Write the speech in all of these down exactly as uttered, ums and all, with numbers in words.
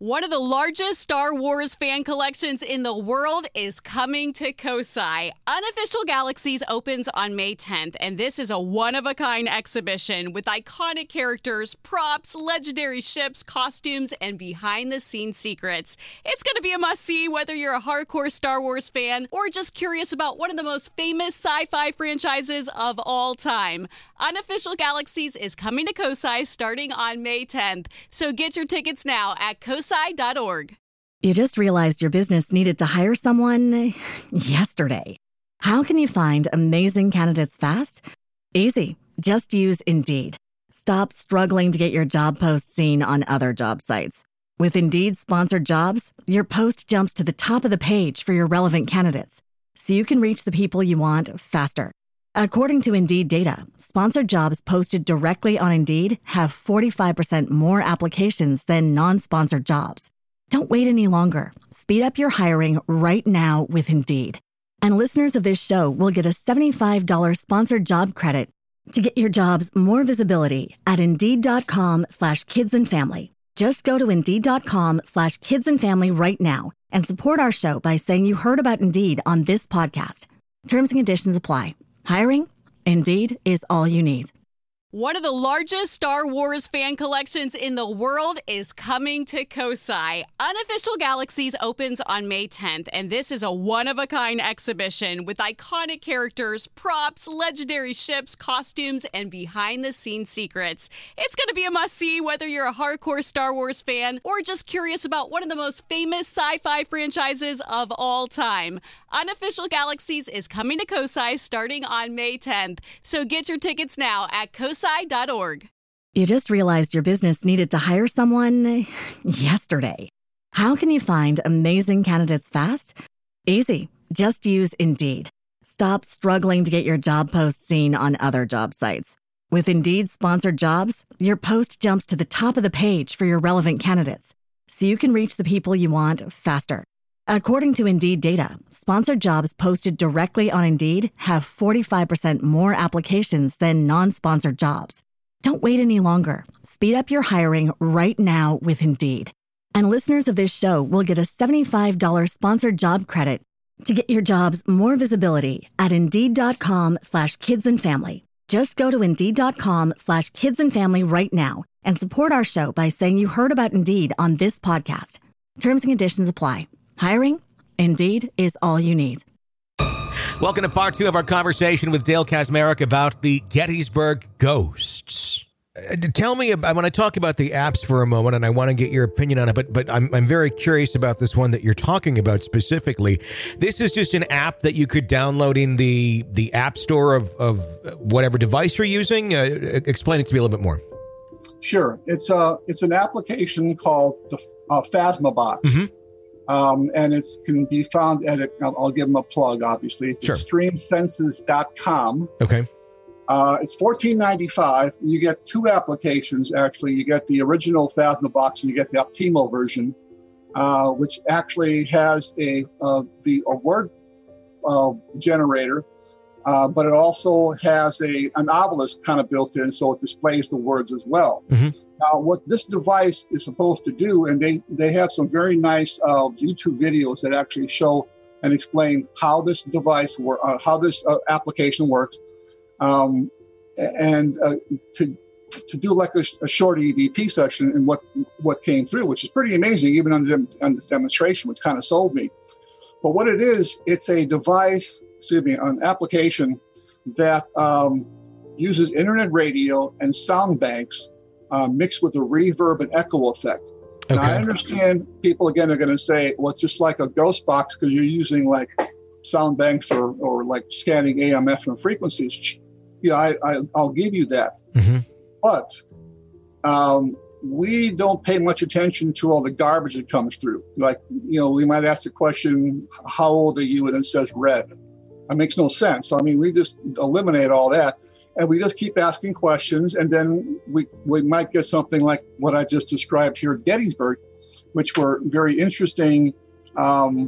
One of the largest Star Wars fan collections in the world is coming to Kosai. Unofficial Galaxies opens on May tenth, and this is a one-of-a-kind exhibition with iconic characters, props, legendary ships, costumes, and behind-the-scenes secrets. It's going to be a must-see whether you're a hardcore Star Wars fan or just curious about one of the most famous sci-fi franchises of all time. Unofficial Galaxies is coming to Kosai starting on May tenth, so get your tickets now at kosai dot org. You just realized your business needed to hire someone yesterday. How can you find amazing candidates fast? Easy. Just use Indeed. Stop struggling to get your job post seen on other job sites. With Indeed sponsored jobs, your post jumps to the top of the page for your relevant candidates, so you can reach the people you want faster. According to Indeed data, sponsored jobs posted directly on Indeed have forty-five percent more applications than non-sponsored jobs. Don't wait any longer. Speed up your hiring right now with Indeed. And listeners of this show will get a seventy-five dollars sponsored job credit to get your jobs more visibility at Indeed.com slash kids and family. Just go to Indeed.com slash kids and family right now and support our show by saying you heard about Indeed on this podcast. Terms and conditions apply. Hiring? Indeed is all you need. One of the largest Star Wars fan collections in the world is coming to Kosai. Unofficial Galaxies opens on May tenth, and this is a one-of-a-kind exhibition with iconic characters, props, legendary ships, costumes, and behind-the-scenes secrets. It's going to be a must-see whether you're a hardcore Star Wars fan or just curious about one of the most famous sci-fi franchises of all time. Unofficial Galaxies is coming to Kosai starting on May tenth, so get your tickets now at kosai dot org. You just realized your business needed to hire someone yesterday. How can you find amazing candidates fast? Easy. Just use Indeed. Stop struggling to get your job post seen on other job sites. With Indeed sponsored jobs, your post jumps to the top of the page for your relevant candidates, so you can reach the people you want faster. According to Indeed data, sponsored jobs posted directly on Indeed have forty-five percent more applications than non-sponsored jobs. Don't wait any longer. Speed up your hiring right now with Indeed. And listeners of this show will get a seventy-five dollars sponsored job credit to get your jobs more visibility at Indeed.com slash kids and family. Just go to Indeed.com slash kids and family right now and support our show by saying you heard about Indeed on this podcast. Terms and conditions apply. Hiring? Indeed is all you need. Welcome to part two of our conversation with Dale Kaczmarek about the Gettysburg Ghosts. Uh, tell me, about, I want to talk about the apps for a moment, and I want to get your opinion on it, but but I'm, I'm very curious about this one that you're talking about specifically. This is just an app that you could download in the, the app store of, of whatever device you're using. Uh, explain it to me a little bit more. Sure. It's, a, it's an application called the uh, Phasmabox. Mm-hmm. Um, and it can be found at, a, I'll, I'll give them a plug, obviously. It's sure. extreme senses dot com. Okay. Uh, it's fourteen ninety-five. You get two applications, actually. You get the original Phasmabox and you get the Optimo version, uh, which actually has a uh, the a word uh, generator, uh, but it also has a an obelisk kind of built in, so it displays the words as well. Mm-hmm. Now, what this device is supposed to do, and they, they have some very nice uh, YouTube videos that actually show and explain how this device works, uh, how this uh, application works, um, and uh, to to do like a, a short E V P session and what what came through, which is pretty amazing, even on the, on the demonstration, which kind of sold me. But what it is, it's a device, excuse me, an application that um, uses internet radio and sound banks Uh, mixed with a reverb and echo effect. Okay. Now, I understand people, again, are going to say, well, it's just like a ghost box because you're using like sound banks or, or like scanning A M, F M frequencies. Yeah, I, I, I'll give you that. Mm-hmm. But um, we don't pay much attention to all the garbage that comes through. Like, you know, we might ask the question, how old are you? And it says red. That makes no sense. So, I mean, we just eliminate all that. And we just keep asking questions, and then we, we might get something like what I just described here at Gettysburg, which were very interesting um,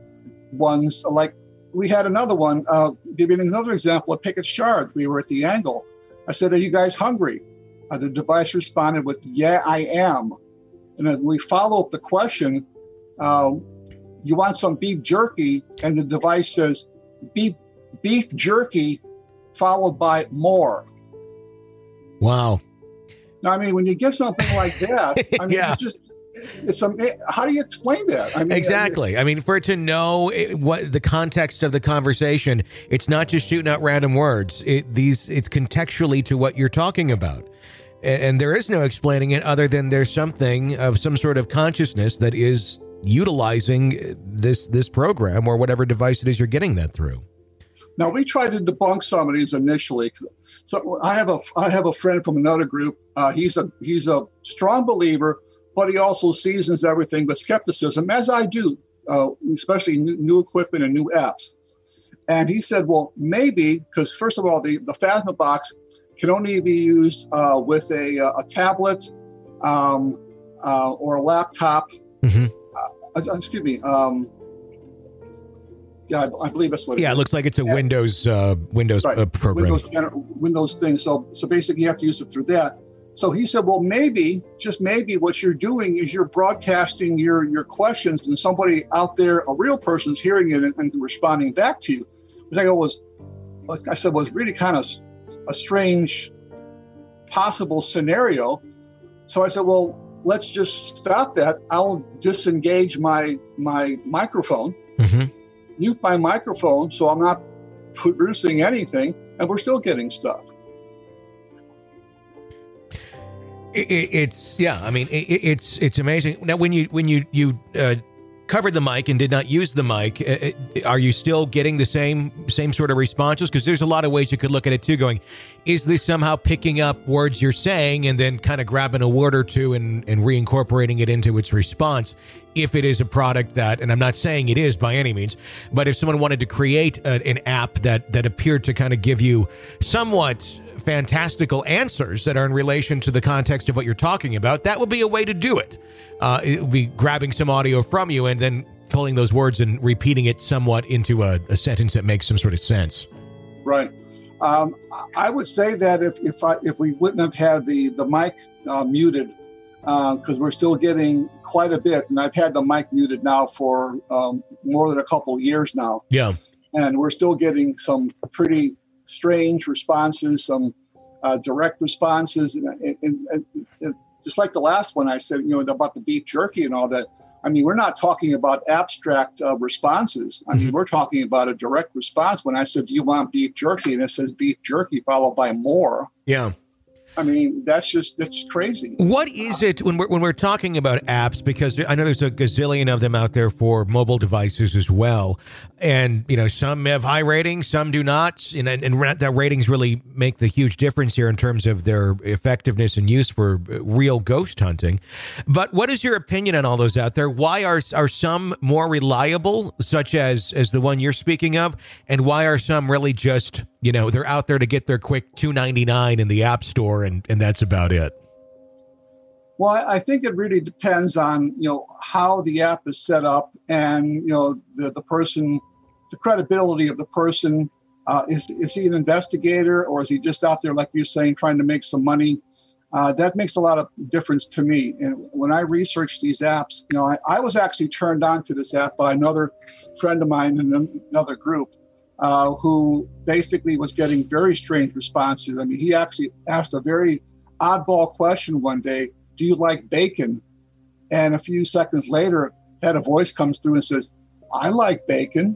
ones. Like we had another one, uh, give you another example of Pickett's Charge. We were at the Angle. I said, are you guys hungry? Uh, the device responded with, yeah, I am. And then we follow up the question, uh, you want some beef jerky? And the device says beef, beef jerky followed by more. Wow. Now, I mean, when you get something like that, I mean, yeah. it's just, it's a, how do you explain that? I mean, exactly. I mean, for it to know it, what the context of the conversation, it's not just shooting out random words. It, these, it's contextually to what you're talking about. And, and there is no explaining it other than there's something of some sort of consciousness that is utilizing this, this program or whatever device it is you're getting that through. Now, we tried to debunk some of these initially. So I have a I have a friend from another group. Uh, he's a he's a strong believer, but he also seasons everything with skepticism, as I do, uh, especially new, new equipment and new apps. And he said, well, maybe, because first of all, the, the Phasma box can only be used uh, with a, a tablet um, uh, or a laptop. Mm-hmm. Uh, excuse me. Um, Yeah, I believe that's what it yeah, is. it looks like it's a yeah. Windows uh, Windows right. uh, program. Windows, Windows thing. So, so basically, you have to use it through that. So he said, well, maybe, just maybe, what you're doing is you're broadcasting your your questions, and somebody out there, a real person's hearing it and, and responding back to you. Which I go was, like I said, was really kind of a strange, possible scenario. So I said, well, let's just stop that. I'll disengage my my microphone. Mm-hmm. Mute my microphone so I'm not producing anything, and we're still getting stuff. It, it's yeah, I mean it, it's it's amazing. Now, when you when you you uh, covered the mic and did not use the mic, uh, are you still getting the same same sort of responses? Because there's a lot of ways you could look at it too. Going, is this somehow picking up words you're saying and then kind of grabbing a word or two and and reincorporating it into its response? If it is a product that, and I'm not saying it is by any means, but if someone wanted to create a, an app that that appeared to kind of give you somewhat fantastical answers that are in relation to the context of what you're talking about, that would be a way to do it. Uh, it would be grabbing some audio from you and then pulling those words and repeating it somewhat into a, a sentence that makes some sort of sense. Right. Um, I would say that if if, I, if we wouldn't have had the, the mic uh, muted, because uh, we're still getting quite a bit, and I've had the mic muted now for um, more than a couple of years now. Yeah. And we're still getting some pretty strange responses, some uh, direct responses. And, and, and, and just like the last one I said, you know, about the beef jerky and all that. I mean, we're not talking about abstract uh, responses. I mean, mm-hmm. we're talking about a direct response. When I said, do you want beef jerky? And it says beef jerky followed by more. Yeah. I mean, that's just, that's crazy. What is it when we're, when we're talking about apps, because I know there's a gazillion of them out there for mobile devices as well. And, you know, some have high ratings, some do not. And, and that ratings really make the huge difference here in terms of their effectiveness and use for real ghost hunting. But what is your opinion on all those out there? Why are are some more reliable, such as, as the one you're speaking of? And why are some really just, you know, they're out there to get their quick two ninety-nine in the App Store, and, and that's about it? Well, I think it really depends on, you know, how the app is set up and, you know, the, the person, the credibility of the person. Uh, is, is he an investigator, or is he just out there, like you're saying, trying to make some money? Uh, that makes a lot of difference to me. And when I researched these apps, you know, I, I was actually turned on to this app by another friend of mine in another group. Uh, who basically was getting very strange responses. I mean, he actually asked a very oddball question one day, do you like bacon? And a few seconds later, had a voice comes through and says, I like bacon.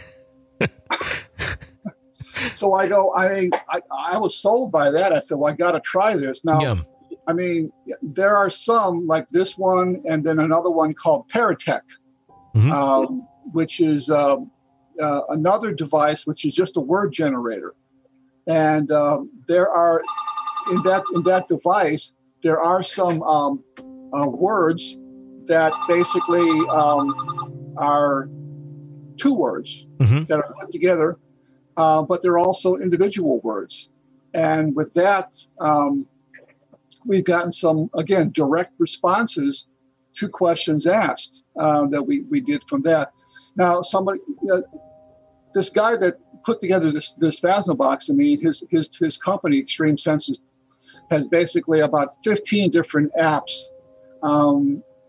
So I go, I, I I was sold by that. I said, well, I got to try this. Now, yeah. I mean, there are some like this one and then another one called Paratech, mm-hmm. um, which is... Um, Uh, another device, which is just a word generator. And um, there are, in that in that device, there are some um, uh, words that basically um, are two words mm-hmm. that are put together, uh, but they're also individual words. And with that, um, we've gotten some, again, direct responses to questions asked uh, that we, we did from that. Now, somebody... Uh, This guy that put together this this Phasma box, I mean, his his his company, Extreme Senses, has basically about fifteen different apps um,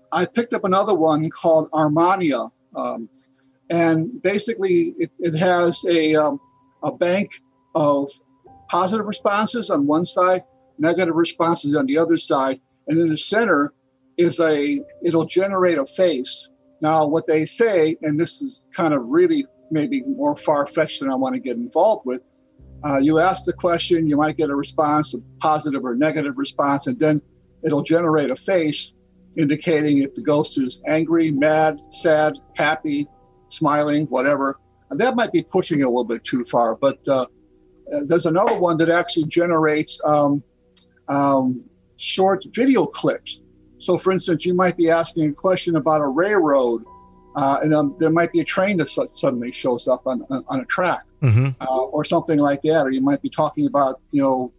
I picked up another one called Armania. Um, and basically, it, it has a, um, a bank of positive responses on one side, negative responses on the other side. And in the center is a, it'll generate a face. Now, what they say, and this is kind of really maybe more far-fetched than I want to get involved with, uh, you ask the question, you might get a response, a positive or negative response, and then it'll generate a face indicating if the ghost is angry, mad, sad, happy, smiling, whatever. And that might be pushing it a little bit too far, but uh, there's another one that actually generates um, um, short video clips. So, for instance, you might be asking a question about a railroad, uh, and um, there might be a train that su- suddenly shows up on, on, on a track, mm-hmm. uh, or something like that. Or you might be talking about, you know,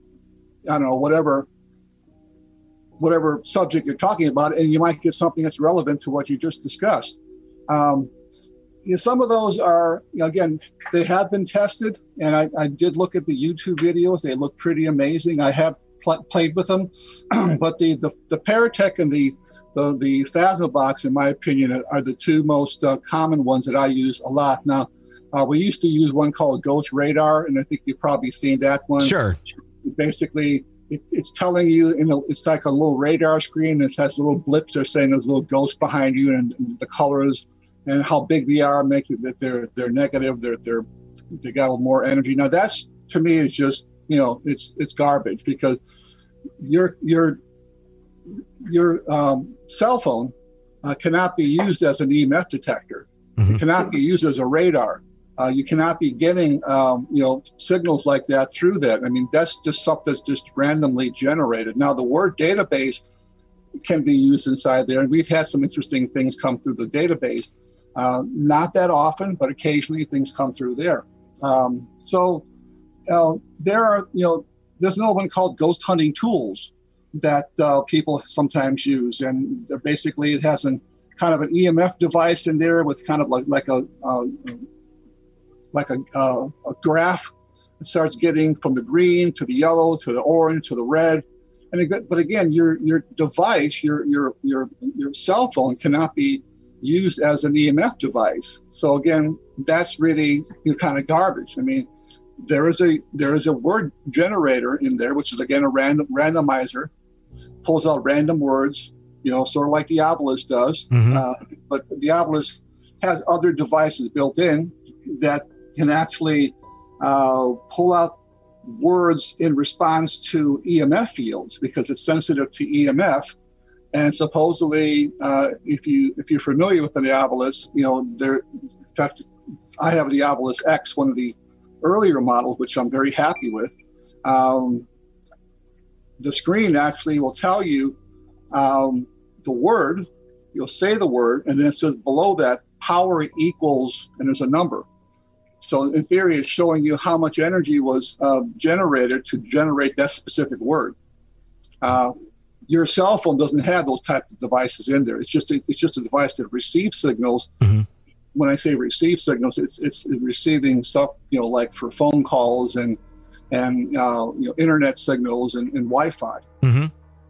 I don't know, whatever, whatever subject you're talking about, and you might get something that's relevant to what you just discussed. Um, you know, some of those are, you know, again, they have been tested, and I, I did look at the YouTube videos. They look pretty amazing. I have pl- played with them, but the, the, the Paratech and the, the, the Phasmabox, in my opinion, are the two most uh, common ones that I use a lot. Now, uh, we used to use one called Ghost Radar, and I think you've probably seen that one. Sure. Basically, it, it's telling you, you know, it's like a little radar screen. It has little blips. They're saying there's little ghosts behind you, and, and the colors and how big they are make it that they're they're negative. They're they're they got a little more energy. Now that's, to me, is just, you know, it's it's garbage, because your your your um, cell phone uh, cannot be used as an E M F detector. Mm-hmm. It cannot be used as a radar. Uh, you cannot be getting, um, you know, signals like that through that. I mean, that's just stuff that's just randomly generated. Now, the word database can be used inside there, and we've had some interesting things come through the database. Uh, not that often, but occasionally things come through there. Um, so uh, there are, you know, there's another one called ghost hunting tools that uh, people sometimes use, and basically it has an kind of an E M F device in there with kind of like like a uh, like a, uh, a graph. It starts getting from the green to the yellow to the orange to the red. And it, but again, your your device, your your your your cell phone cannot be used as an E M F device. So again, that's really, you know, kind of garbage. I mean, there is a there is a word generator in there, which is again a random randomizer, pulls out random words, you know, sort of like Diabolus does. Mm-hmm. Uh, but Diabolus has other devices built in that can actually uh, pull out words in response to E M F fields, because it's sensitive to E M F. And supposedly, uh, if you if you're familiar with the Diabolus, you know, there. In fact, I have a Diabolus X, one of the earlier models, which I'm very happy with. Um, the screen actually will tell you um, the word. You'll say the word, and then it says below that power equals, and there's a number. So in theory, it's showing you how much energy was uh, generated to generate that specific word. Uh, your cell phone doesn't have those type of devices in there. It's just a, it's just a device that receives signals. Mm-hmm. When I say receive signals, it's it's receiving stuff, you know, like for phone calls and and uh, you know, internet signals and, and Wi-Fi. Mm-hmm.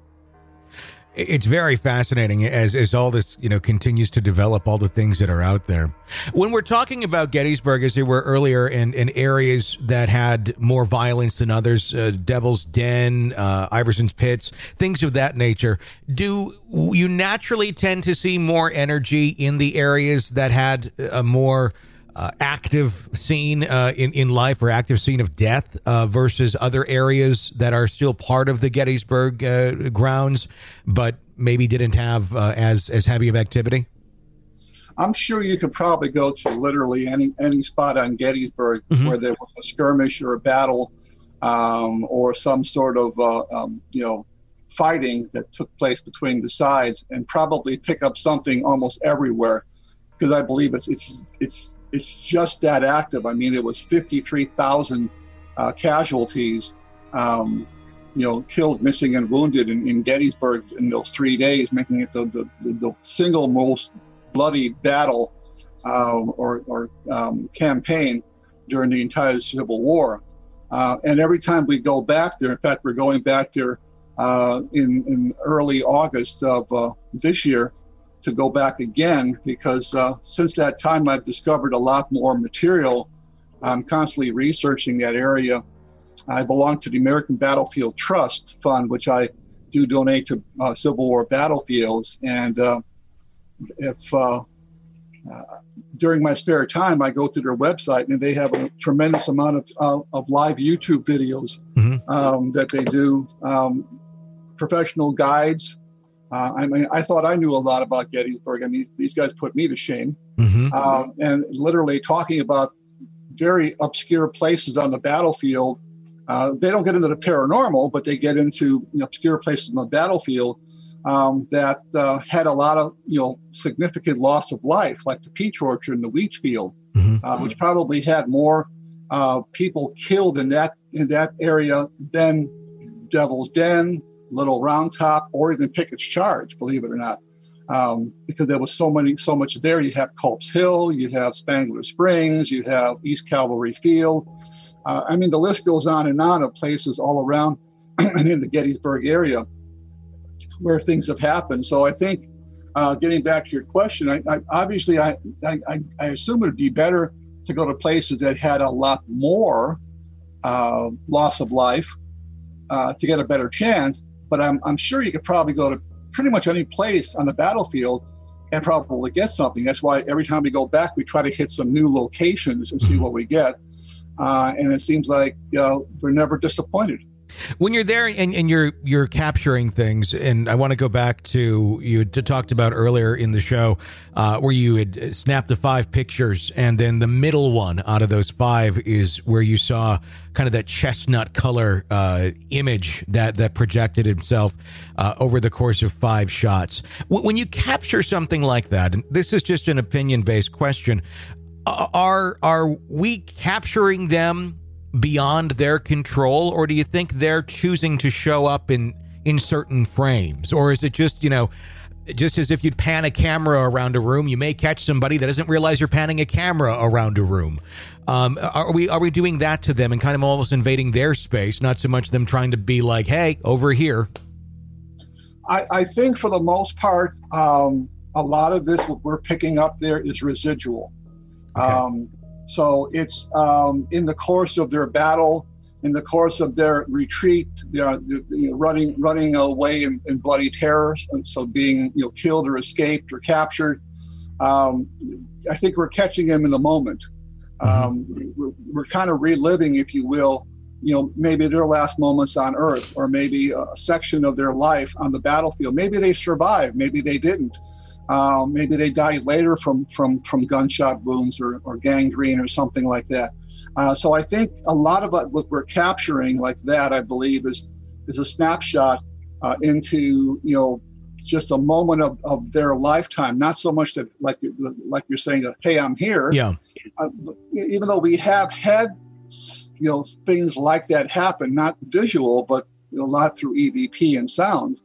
It's very fascinating as, as all this, you know, continues to develop, all the things that are out there. When we're talking about Gettysburg, as they were earlier, in, in areas that had more violence than others, uh, Devil's Den, uh, Iverson's Pits, things of that nature, do you naturally tend to see more energy in the areas that had a more uh, active scene uh, in, in life, or active scene of death, uh, versus other areas that are still part of the Gettysburg uh, grounds, but maybe didn't have uh, as, as heavy of activity? I'm sure you could probably go to literally any, any spot on Gettysburg mm-hmm. where there was a skirmish or a battle um, or some sort of, uh, um, you know, fighting that took place between the sides, and probably pick up something almost everywhere, because I believe it's it's it's it's just that active. I mean, it was fifty-three thousand uh, casualties, um, you know, killed, missing, and wounded in, in Gettysburg in those three days, making it the the, the, the single most bloody battle uh, or, or um, campaign during the entire Civil War. Uh, and every time we go back there, in fact, we're going back there uh, in, in early August of uh, this year to go back again, because uh, since that time I've discovered a lot more material. I'm constantly researching that area. I belong to the American Battlefield Trust Fund, which I do donate to uh, Civil War battlefields. And uh, if uh, uh, during my spare time, I go to their website, and they have a tremendous amount of, uh, of live YouTube videos mm-hmm. um, that they do, um, professional guides. Uh, I mean, I thought I knew a lot about Gettysburg, and these, these guys put me to shame. Mm-hmm. Uh, and literally talking about very obscure places on the battlefield. Uh, they don't get into the paranormal, but they get into you know, obscure places on the battlefield um, that uh, had a lot of you know significant loss of life, like the peach orchard and the wheat field, mm-hmm. uh, which probably had more uh, people killed in that in that area than Devil's Den, Little Round Top, or even Pickett's Charge, believe it or not. Um, because there was so many, so much there. You have Culp's Hill, you have Spangler Springs, you have East Cavalry Field. Uh, I mean, the list goes on and on of places all around and in the Gettysburg area where things have happened. So I think, uh, getting back to your question, I, I, obviously I, I, I assume it would be better to go to places that had a lot more uh, loss of life uh, to get a better chance. But I'm, I'm sure you could probably go to pretty much any place on the battlefield and probably get something. That's why every time we go back, we try to hit some new locations and see what we get. Uh, and it seems like uh, we're never disappointed. When you're there and, and you're you're capturing things, and I want to go back to you had talked about earlier in the show uh, where you had snapped the five pictures, and then the middle one out of those five is where you saw kind of that chestnut color uh, image that that projected itself uh, over the course of five shots. When you capture something like that, and this is just an opinion-based question, are are we capturing them beyond their control, or do you think they're choosing to show up in in certain frames? Or is it just, you know, just as if you'd pan a camera around a room, you may catch somebody that doesn't realize you're panning a camera around a room? Um, are we are we doing that to them and kind of almost invading their space, not so much them trying to be like, hey, over here? I, I think for the most part, um, a lot of this, what we're picking up there is residual. Okay. Um, So it's um, in the course of their battle, in the course of their retreat, you know, the, you know, running running away in, in bloody terror, so being you know killed or escaped or captured. Um, I think we're catching them in the moment. Um, mm-hmm. We're, we're kind of reliving, if you will, you know, maybe their last moments on Earth, or maybe a section of their life on the battlefield. Maybe they survived, maybe they didn't. Um, maybe they died later from from from gunshot wounds or, or gangrene or something like that. Uh, so I think a lot of what we're capturing like that, I believe, is is a snapshot uh, into you know just a moment of, of their lifetime. Not so much that like like you're saying, hey, I'm here. Yeah. Uh, even though we have had you know things like that happen, not visual, but you know, a lot through E V P and sound.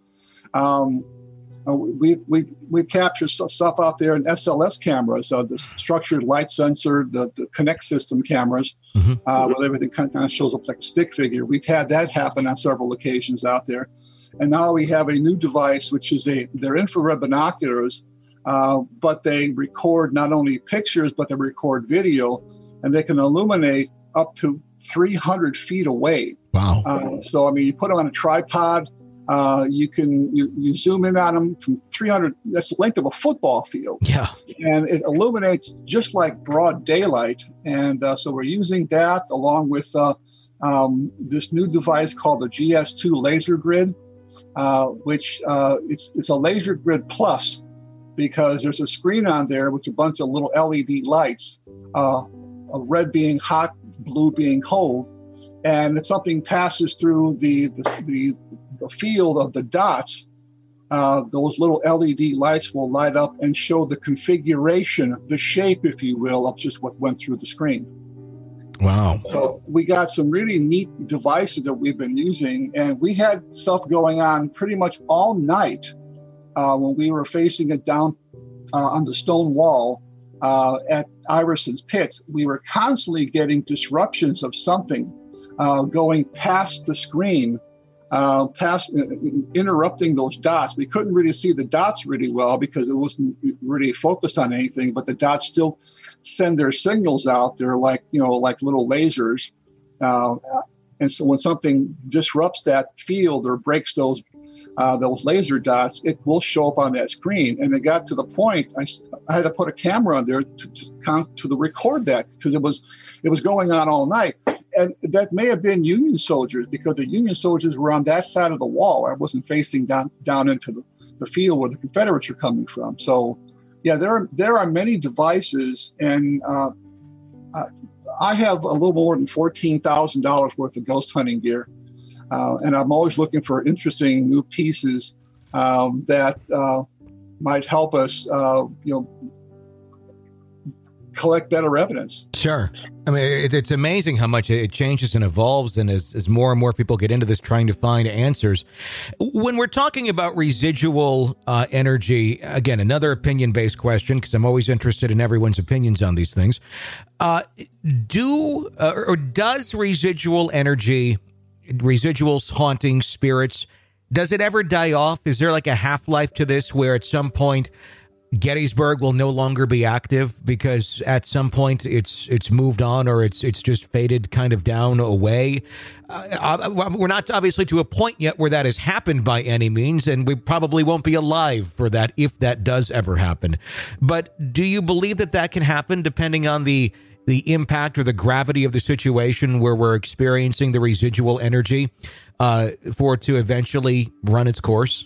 Um, Uh, we we we capture stuff out there in S L S cameras, uh, the structured light sensor, the, the Connect system cameras, mm-hmm. uh, where everything kind of shows up like a stick figure. We've had that happen on several occasions out there, and now we have a new device, which is a they're infrared binoculars, uh, but they record not only pictures but they record video, and they can illuminate up to three hundred feet away. Wow! Uh, so I mean, you put it on a tripod. Uh, you can you, you zoom in on them from three hundred. That's the length of a football field. Yeah, and it illuminates just like broad daylight. And uh, so we're using that along with uh, um, this new device called the G S two Laser Grid, uh, which uh, it's it's a Laser Grid Plus because there's a screen on there with a bunch of little L E D lights, uh, of red being hot, blue being cold, and if something passes through the the, the the field of the dots, uh, those little L E D lights will light up and show the configuration, the shape, if you will, of just what went through the screen. Wow. So we got some really neat devices that we've been using, and we had stuff going on pretty much all night uh, when we were facing it down uh, on the stone wall uh, at Iverson's Pits. We were constantly getting disruptions of something uh, going past the screen uh, pass, uh, interrupting those dots. We couldn't really see the dots really well because it wasn't really focused on anything, but the dots still send their signals out. They're like, you know, like little lasers. Uh, and so when something disrupts that field or breaks those uh, those laser dots, it will show up on that screen. And it got to the point I, I had to put a camera on there to to, to record that because it was it was going on all night. And that may have been Union soldiers because the Union soldiers were on that side of the wall. I wasn't facing down down into the, the field where the Confederates were coming from. So, yeah, there are, there are many devices, and uh, uh, I have a little more than fourteen thousand dollars worth of ghost hunting gear. Uh, and I'm always looking for interesting new pieces um, that uh, might help us, uh, you know, collect better evidence. Sure. I mean, it, it's amazing how much it changes and evolves, and as, as more and more people get into this trying to find answers. When we're talking about residual uh, energy, again, another opinion-based question, because I'm always interested in everyone's opinions on these things. Uh, do uh, or does residual energy, residuals, haunting, spirits, does it ever die off? Is there like a half-life to this where at some point Gettysburg will no longer be active because at some point it's it's moved on or it's it's just faded kind of down away? Uh, we're not obviously to a point yet where that has happened by any means, and we probably won't be alive for that if that does ever happen. But do you believe that that can happen depending on the the impact or the gravity of the situation where we're experiencing the residual energy uh, for it to eventually run its course?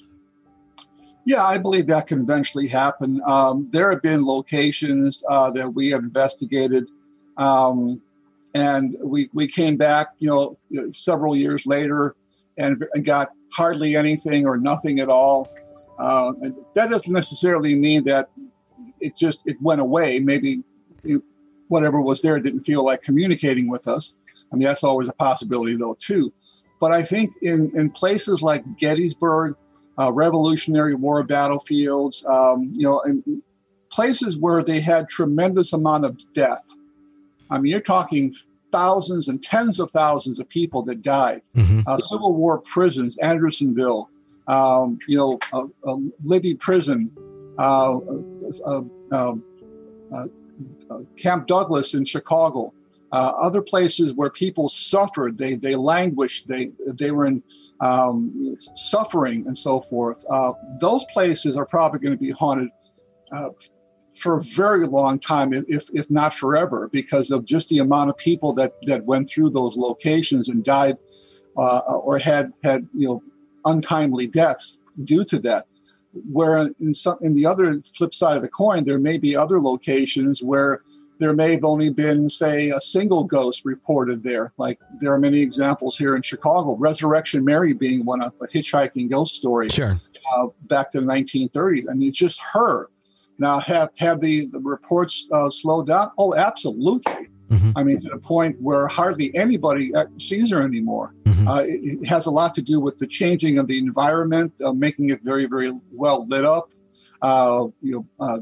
Yeah, I believe that can eventually happen. Um, there have been locations uh, that we have investigated, um, and we we came back, you know, several years later, and, and got hardly anything or nothing at all. Uh, and that doesn't necessarily mean that it just it went away. Maybe it, whatever was there didn't feel like communicating with us. I mean, that's always a possibility, though, too. But I think in in places like Gettysburg, Uh, Revolutionary War battlefields, um, you know, and places where they had tremendous amount of death. I mean, you're talking thousands and tens of thousands of people that died. Mm-hmm. Uh, Civil War prisons, Andersonville, um, you know, uh, uh, Libby Prison, uh, uh, uh, uh, uh, Camp Douglas in Chicago. Uh, other places where people suffered, they they languished, they they were in um, suffering and so forth. Uh, those places are probably going to be haunted uh, for a very long time, if if not forever, because of just the amount of people that, that went through those locations and died uh, or had had you know untimely deaths due to that. Where in some in the other flip side of the coin, there may be other locations where there may have only been, say, a single ghost reported there. Like there are many examples here in Chicago, Resurrection Mary being one of a hitchhiking ghost story sure. uh, back to the nineteen thirties. I mean, it's just her. Now, have, have the, the reports uh, slowed down? Oh, absolutely. Mm-hmm. I mean, to the point where hardly anybody sees her anymore. Mm-hmm. Uh, it, it has a lot to do with the changing of the environment, uh, making it very, very well lit up. Uh, you know, uh,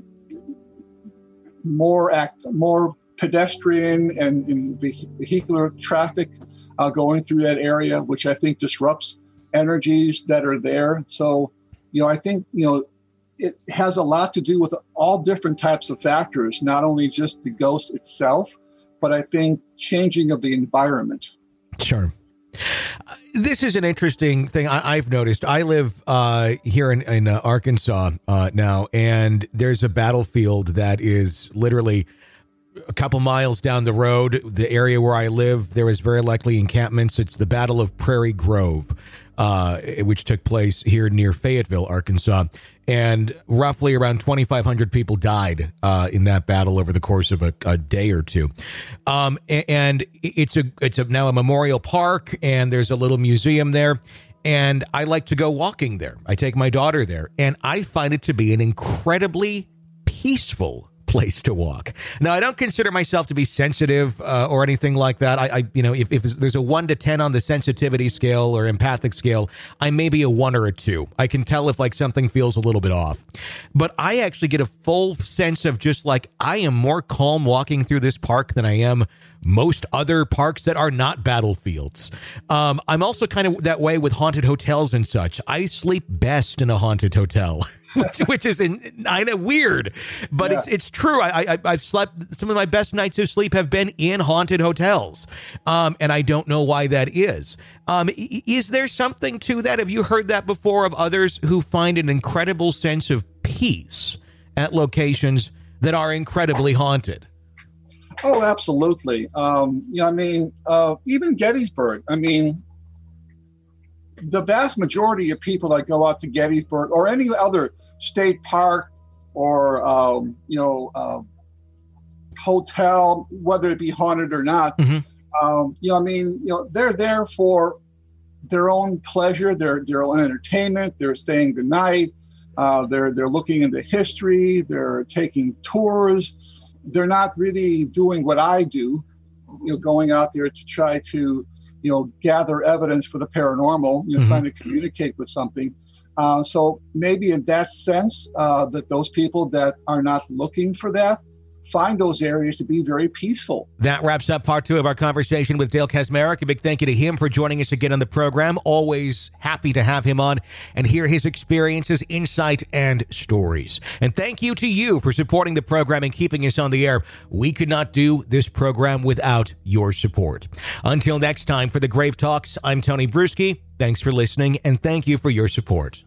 more act, more pedestrian and, and vehicular traffic uh, going through that area, which I think disrupts energies that are there. So, you know, I think, you know, it has a lot to do with all different types of factors, not only just the ghost itself, but I think changing of the environment. Sure. This is an interesting thing I, I've noticed. I live uh, here in, in uh, Arkansas uh, now, and there's a battlefield that is literally a couple miles down the road. The area where I live, there is very likely encampments. It's the Battle of Prairie Grove, uh, which took place here near Fayetteville, Arkansas. And roughly around twenty-five hundred people died uh, in that battle over the course of a, a day or two. Um, and it's a it's a, now a memorial park, and there's a little museum there. And I like to go walking there. I take my daughter there, and I find it to be an incredibly peaceful place to walk. Now, I don't consider myself to be sensitive uh, or anything like that. I, I you know, if, if there's a one to ten on the sensitivity scale or empathic scale, I may be a one or a two. I can tell if like something feels a little bit off. But I actually get a full sense of just like I am more calm walking through this park than I am most other parks that are not battlefields. Um, I'm also kind of that way with haunted hotels and such. I sleep best in a haunted hotel. Which, which is kind of weird, but yeah. it's it's true. I, I I've slept. Some of my best nights of sleep have been in haunted hotels, um, and I don't know why that is. Um, is there something to that? Have you heard that before of others who find an incredible sense of peace at locations that are incredibly haunted? Oh, absolutely. Um, yeah, I mean, uh, even Gettysburg. I mean. The vast majority of people that go out to Gettysburg or any other state park or, um, you know, uh, hotel, whether it be haunted or not, mm-hmm. um, you know, I mean, you know, they're there for their own pleasure, their their own entertainment. They're staying the night. Uh, they're they're looking into history. They're taking tours. They're not really doing what I do, you know, going out there to try to you know, gather evidence for the paranormal, you know, mm-hmm. trying to communicate with something. Uh, so maybe in that sense, uh, that those people that are not looking for that find those areas to be very peaceful. That wraps up part two of our conversation with Dale Kaczmarek. A big thank you to him for joining us again on the program. Always happy to have him on and hear his experiences, insight, and stories. And thank you to you for supporting the program and keeping us on the air. We could not do this program without your support. Until next time, for the Grave Talks, I'm Tony Bruschi. Thanks for listening, and thank you for your support.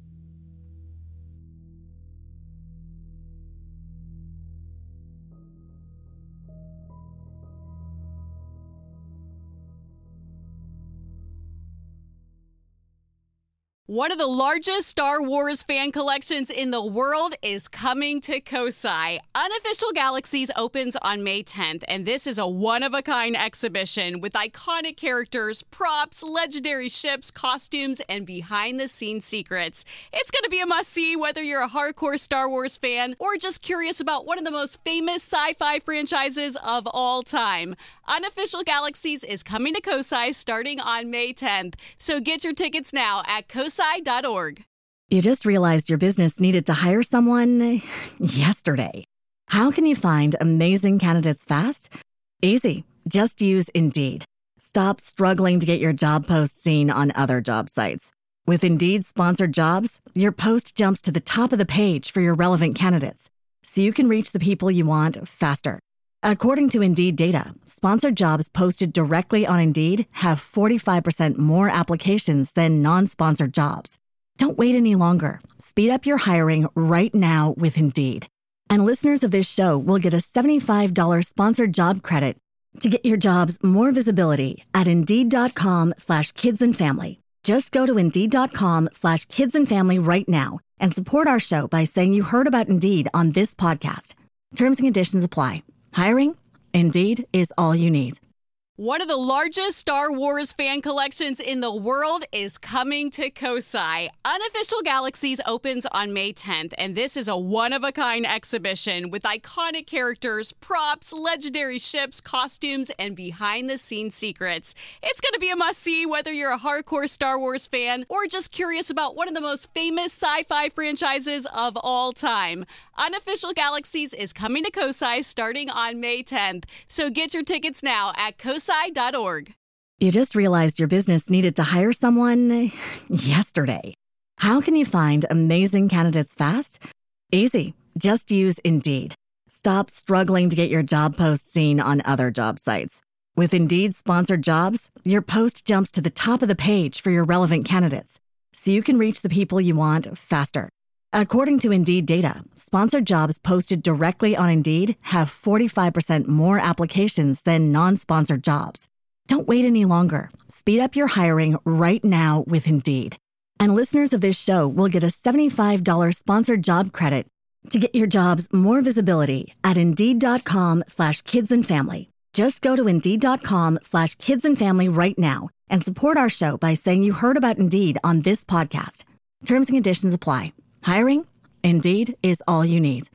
One of the largest Star Wars fan collections in the world is coming to Kosai. Unofficial Galaxies opens on May tenth, and this is a one-of-a-kind exhibition with iconic characters, props, legendary ships, costumes, and behind-the-scenes secrets. It's going to be a must-see whether you're a hardcore Star Wars fan or just curious about one of the most famous sci-fi franchises of all time. Unofficial Galaxies is coming to Kosai starting on May tenth, so get your tickets now at kosai dot org. You just realized your business needed to hire someone yesterday. How can you find amazing candidates fast? Easy. Just use Indeed. Stop struggling to get your job post seen on other job sites. With Indeed sponsored jobs, your post jumps to the top of the page for your relevant candidates, so you can reach the people you want faster. According to Indeed data, sponsored jobs posted directly on Indeed have forty-five percent more applications than non-sponsored jobs. Don't wait any longer. Speed up your hiring right now with Indeed. And listeners of this show will get a seventy-five dollars sponsored job credit to get your jobs more visibility at Indeed.com slash kids and family. Just go to Indeed.com slash kids and family right now and support our show by saying you heard about Indeed on this podcast. Terms and conditions apply. Hiring? Indeed is all you need. One of the largest Star Wars fan collections in the world is coming to Kosai. Unofficial Galaxies opens on May tenth, and this is a one-of-a-kind exhibition with iconic characters, props, legendary ships, costumes, and behind-the-scenes secrets. It's going to be a must-see whether you're a hardcore Star Wars fan or just curious about one of the most famous sci-fi franchises of all time. Unofficial Galaxies is coming to Kosai starting on May tenth, so get your tickets now at kosai dot org. You just realized your business needed to hire someone yesterday. How can you find amazing candidates fast? Easy. Just use Indeed. Stop struggling to get your job post seen on other job sites. With Indeed sponsored jobs, your post jumps to the top of the page for your relevant candidates, so you can reach the people you want faster. According to Indeed data, sponsored jobs posted directly on Indeed have forty-five percent more applications than non-sponsored jobs. Don't wait any longer. Speed up your hiring right now with Indeed. And listeners of this show will get a seventy-five dollars sponsored job credit to get your jobs more visibility at Indeed.com slash kids and family. Just go to Indeed.com slash kids and family right now and support our show by saying you heard about Indeed on this podcast. Terms and conditions apply. Hiring? Indeed is all you need.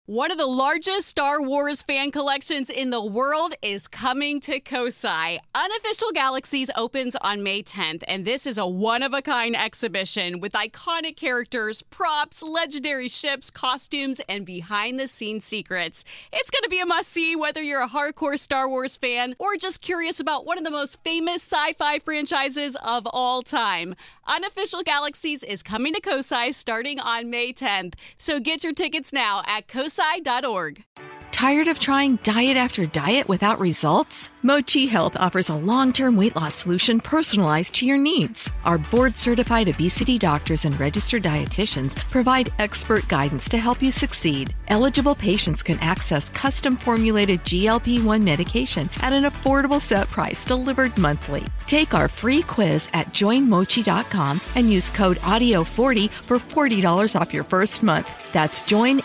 One of the largest Star Wars fan collections in the world is coming to Kosai. Unofficial Galaxies opens on May tenth, and this is a one-of-a-kind exhibition with iconic characters, props, legendary ships, costumes, and behind-the-scenes secrets. It's going to be a must-see whether you're a hardcore Star Wars fan or just curious about one of the most famous sci-fi franchises of all time. Unofficial Galaxies is coming to Kosai starting on May tenth, so get your tickets now at kosai dot org. Tired of trying diet after diet without results? Mochi Health offers a long-term weight loss solution personalized to your needs. Our board-certified obesity doctors and registered dietitians provide expert guidance to help you succeed. Eligible patients can access custom-formulated G L P one medication at an affordable set price delivered monthly. Take our free quiz at join mochi dot com and use code audio forty for forty dollars off your first month. That's join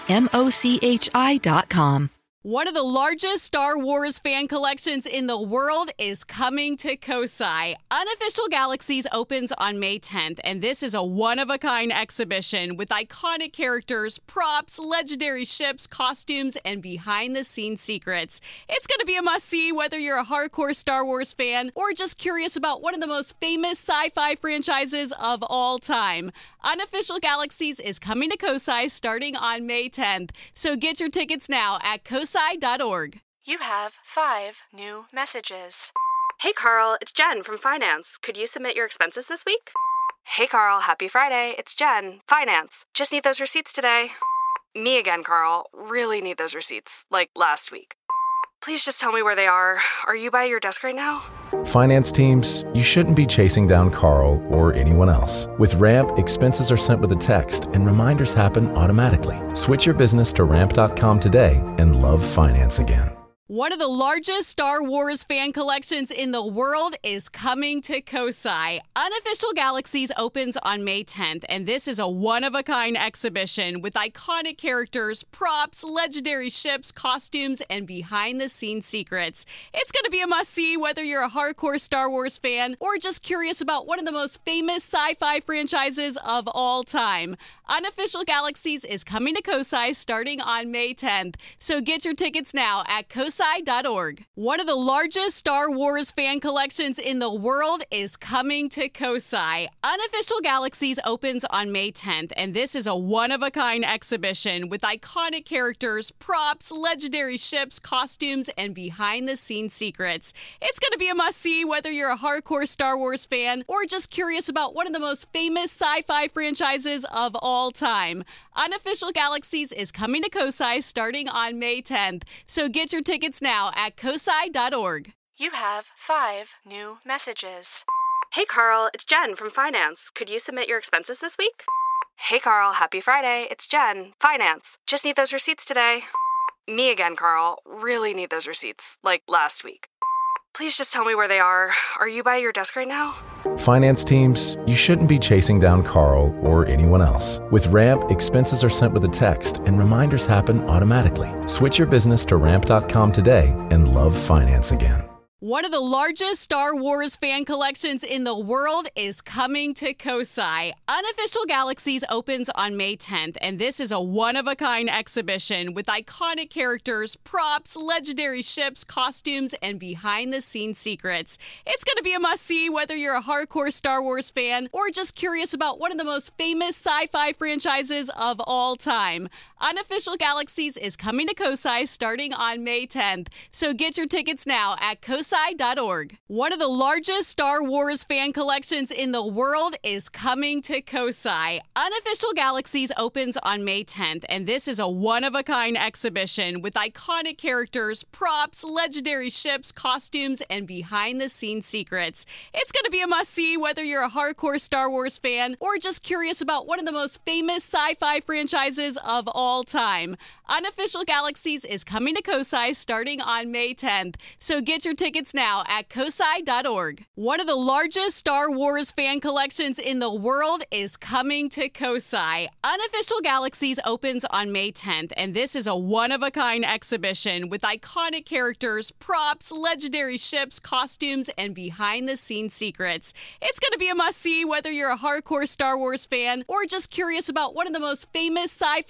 mochi dot com. One of the largest Star Wars fan collections in the world is coming to Kosai. Unofficial Galaxies opens on May tenth, and this is a one-of-a-kind exhibition with iconic characters, props, legendary ships, costumes, and behind-the-scenes secrets. It's going to be a must-see whether you're a hardcore Star Wars fan or just curious about one of the most famous sci-fi franchises of all time. Unofficial Galaxies is coming to Kosai starting on May tenth, so get your tickets now at kosai dot org. You have five new messages. Hey Carl, it's Jen from Finance. Could you submit your expenses this week? Hey Carl, happy Friday. It's Jen, Finance. Just need those receipts today. Me again, Carl. Really need those receipts, like last week. Please just tell me where they are. Are you by your desk right now? Finance teams, you shouldn't be chasing down Carl or anyone else. With Ramp, expenses are sent with a text and reminders happen automatically. Switch your business to ramp dot com today and love finance again. One of the largest Star Wars fan collections in the world is coming to Kosai. Unofficial Galaxies opens on May tenth, and this is a one-of-a-kind exhibition with iconic characters, props, legendary ships, costumes, and behind-the-scenes secrets. It's going to be a must-see whether you're a hardcore Star Wars fan or just curious about one of the most famous sci-fi franchises of all time. Unofficial Galaxies is coming to Kosai starting on May tenth, so get your tickets now at kosai dot org. One of the largest Star Wars fan collections in the world is coming to Kosai. Unofficial Galaxies opens on May tenth, and this is a one-of-a-kind exhibition with iconic characters, props, legendary ships, costumes, and behind-the-scenes secrets. It's going to be a must-see whether you're a hardcore Star Wars fan or just curious about one of the most famous sci-fi franchises of all time. Unofficial Galaxies is coming to Kosai starting on May tenth, so get your tickets now at kosai dot org. You have five new messages. Hey Carl, it's Jen from Finance. Could you submit your expenses this week? Hey Carl, happy Friday. It's Jen, Finance. Just need those receipts today. Me again, Carl. Really need those receipts, like last week. Please just tell me where they are. Are you by your desk right now? Finance teams, you shouldn't be chasing down Carl or anyone else. With Ramp, expenses are sent with a text and reminders happen automatically. Switch your business to ramp dot com today and love finance again. One of the largest Star Wars fan collections in the world is coming to Kosai. Unofficial Galaxies opens on May tenth, and this is a one-of-a-kind exhibition with iconic characters, props, legendary ships, costumes, and behind-the-scenes secrets. It's going to be a must-see whether you're a hardcore Star Wars fan or just curious about one of the most famous sci-fi franchises of all time. Unofficial Galaxies is coming to Kosai starting on May tenth, so get your tickets now at kosai dot org. One of the largest Star Wars fan collections in the world is coming to Kosai. Unofficial Galaxies opens on May tenth, and this is a one-of-a-kind exhibition with iconic characters, props, legendary ships, costumes, and behind-the-scenes secrets. It's going to be a must-see, whether you're a hardcore Star Wars fan or just curious about one of the most famous sci-fi franchises of all time. Unofficial Galaxies is coming to Kosai starting on May tenth, so get your tickets now at kosai dot org. One of the largest Star Wars fan collections in the world is coming to Kosai. Unofficial Galaxies opens on May tenth, and this is a one-of-a-kind exhibition with iconic characters, props, legendary ships, costumes, and behind-the-scenes secrets. It's going to be a must-see, whether you're a hardcore Star Wars fan or just curious about one of the most famous sci-fi franchises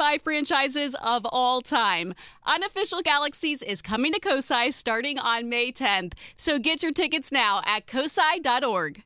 franchises of all time. Unofficial Galaxies is coming to COSI starting on May tenth. So get your tickets now at cosi dot org.